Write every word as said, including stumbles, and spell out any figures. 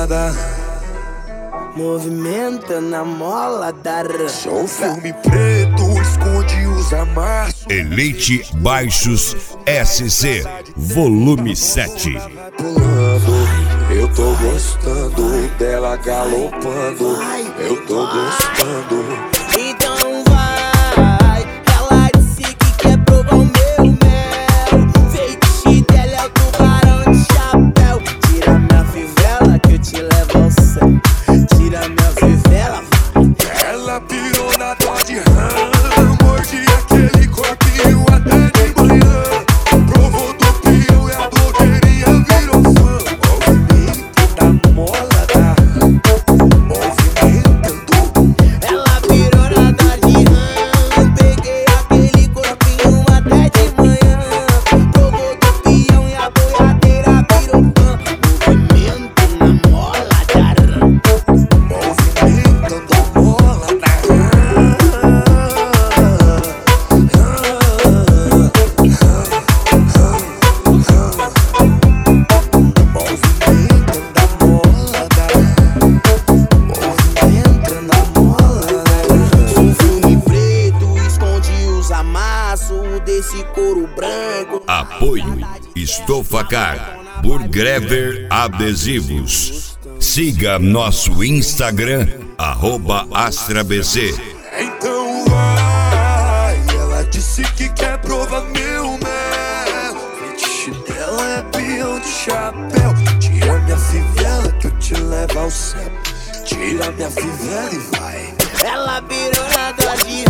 molada, movimentando a mola da rança. sou filme preto, esconde os amassos. Elite Baixos S C, volume sete. Pulando, eu tô gostando dela galopando, eu tô gostando. Então vai, ela disse que quer provar o meu mel. Feitiço dela é o tubarão de chapéu. Tira minha fivela que eu te levo ao céu. Tira minha fivela. Ela pirou na Dodge Ram, mordi aquele corpinho até de manhã. Provou do pião e a blogueirinha virou fã. Movimento da molada, movimentando. Ela virou na Dodge Ram, peguei aquele corpinho até de manhã. Provou do pião e a boiadeira virou fã. Movimento na mola da rã. Movimentando a mola da Um filme preto esconde os amassos desse couro branco. Apoio Estofacar, Burgrever Adesivos. Siga nosso Instagram, arroba AstraBC. Então vai, ela disse que quer provar meu mel. Fetiche dela é peão de chapéu. Tira minha fivela que eu te levo ao céu. Tira minha fivela e vai. Ela virou na Dodge